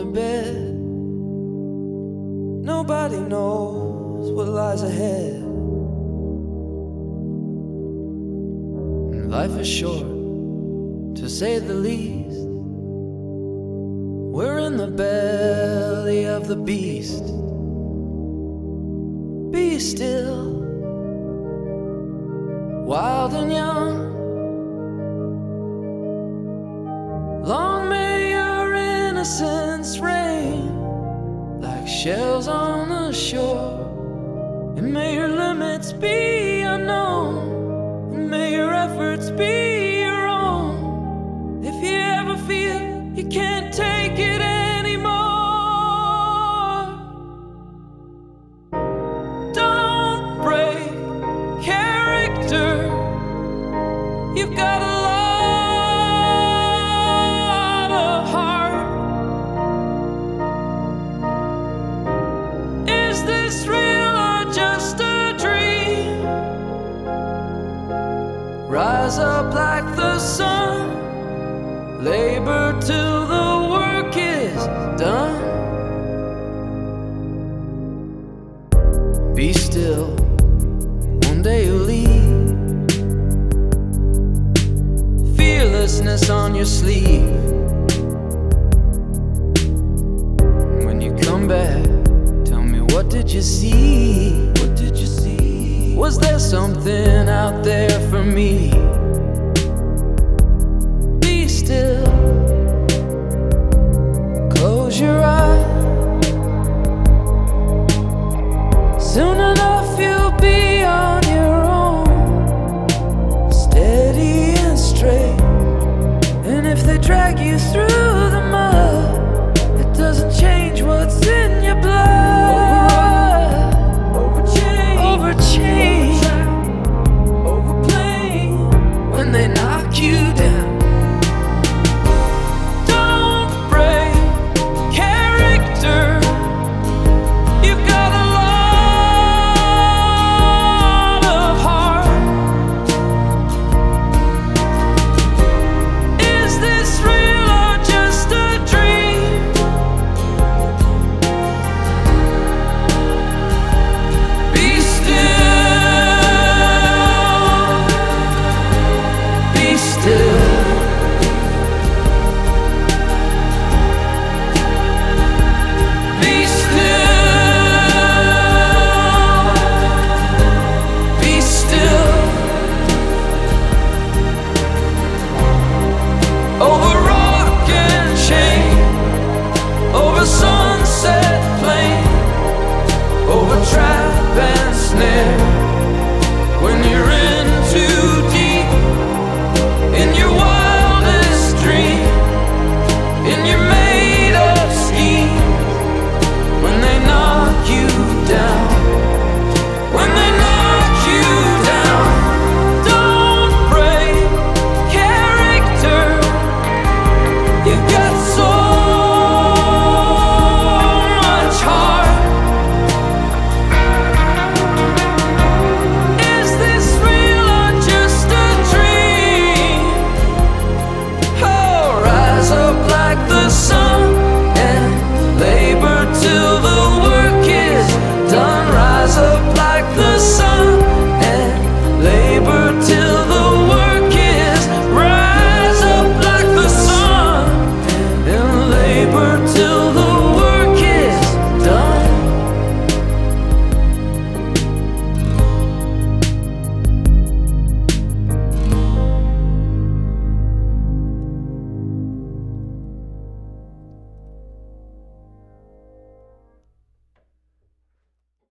bed. Nobody knows what lies ahead. Life is short, to say the least. We're in the belly of the beast. Be still, wild and young. Long may your innocence reign like shells on the shore. And may your limits be unknown, and may your efforts be your own. If you ever feel you can't take it anymore, don't break character. You've got a lot of heart. Is this real or just a dream? Rise up like the sun, labor till the work is done. Be still, one day you'll leave. Fearlessness on your sleeve. When you come back, tell me, what did you see? What did you see? Was there something out there for me? Be still, close your eyes. Soon enough you'll be on your own, steady and straight. And if they drag you through